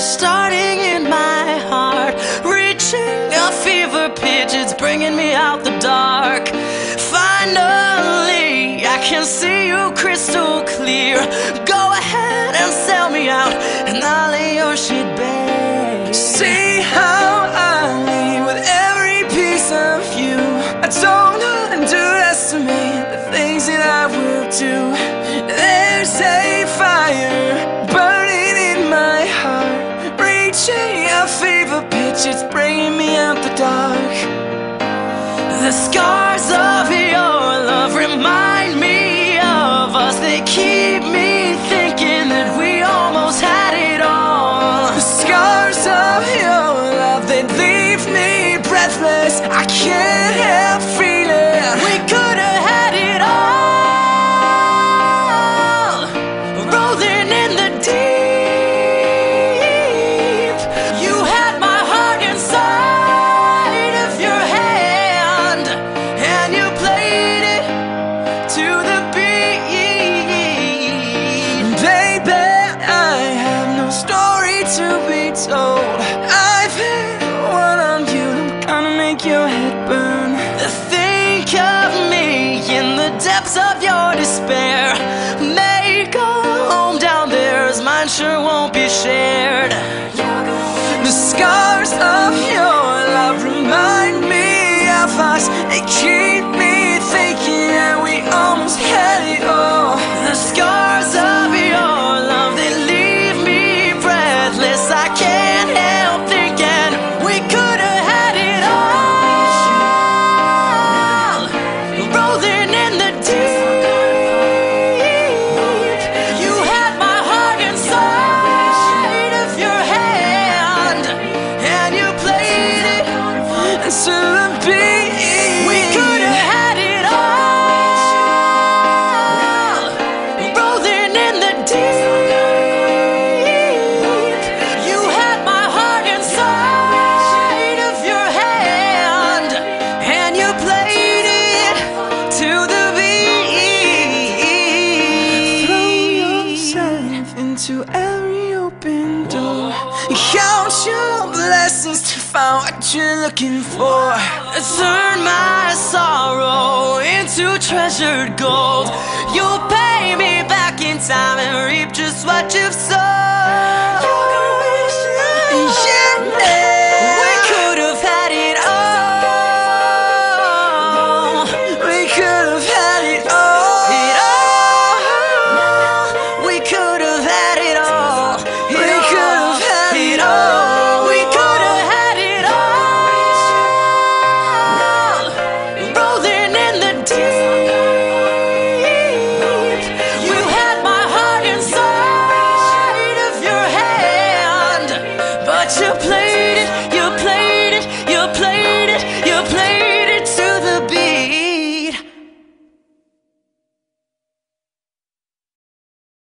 starting in my heart, reaching a fever pitch, it's bringing me out the dark. Finally, I can see you crystal clear. Go ahead and sell me out, and I'll lay your shit bare. See how I leave with every piece of you. I don't underestimate the things that I will do. There's a fire burning in my heart, reaching a fever pitch, it's bringing me out the dark. The scars of your love remind me of us. They keep me thinking that we almost had it all. The scars of your love, they leave me breathless. I can't help feeling we could have had it all, rolling in the deep. You had my heart inside of your hand, and you played it to the beat. Baby, I have no story to be told. I've had one on you, I'm gonna make your head burn. Think of me in the depths of your despair. Make a home down there, as mine sure won't be shared. The scars of your love remind me of us. They keep me thinking that we almost had it all. The scars of your love, they leave me breathless. I can't help thinking we could have had it all, rolling in the deep. You had my heart inside of your hand, and you played it To the beat. we could have had it all, rolling in the deep. You had my heart inside of your hand, and you played it to the beat. Throw yourself into every open door. Count your blessings to find what you're looking for. Turn my sorrow into treasured gold. You'll pay me back in time and reap just what you've sown. Yeah. We could have had it all. We could have had it all. We could have had it all. We could have had it all. We could have had it all, rolling in the deep. You had my heart inside of your hand, but you played it, you played it, you played it, you played it.